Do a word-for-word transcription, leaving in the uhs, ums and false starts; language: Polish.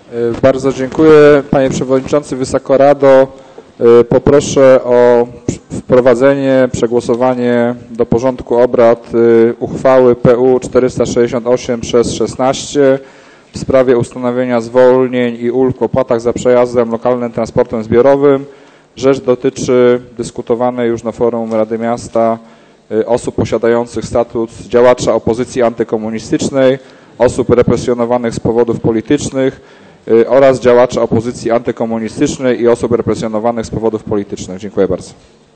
Bardzo dziękuję. Panie Przewodniczący, Wysoka Rado, poproszę o wprowadzenie, przegłosowanie do porządku obrad uchwały P U czterysta sześćdziesiąt osiem przez szesnaście w sprawie ustanowienia zwolnień i ulg w opłatach za przejazdem lokalnym transportem zbiorowym. Rzecz dotyczy dyskutowanej już na forum Rady Miasta osób posiadających statut działacza opozycji antykomunistycznej, osób represjonowanych z powodów politycznych oraz działacza opozycji antykomunistycznej i osób represjonowanych z powodów politycznych. Dziękuję bardzo.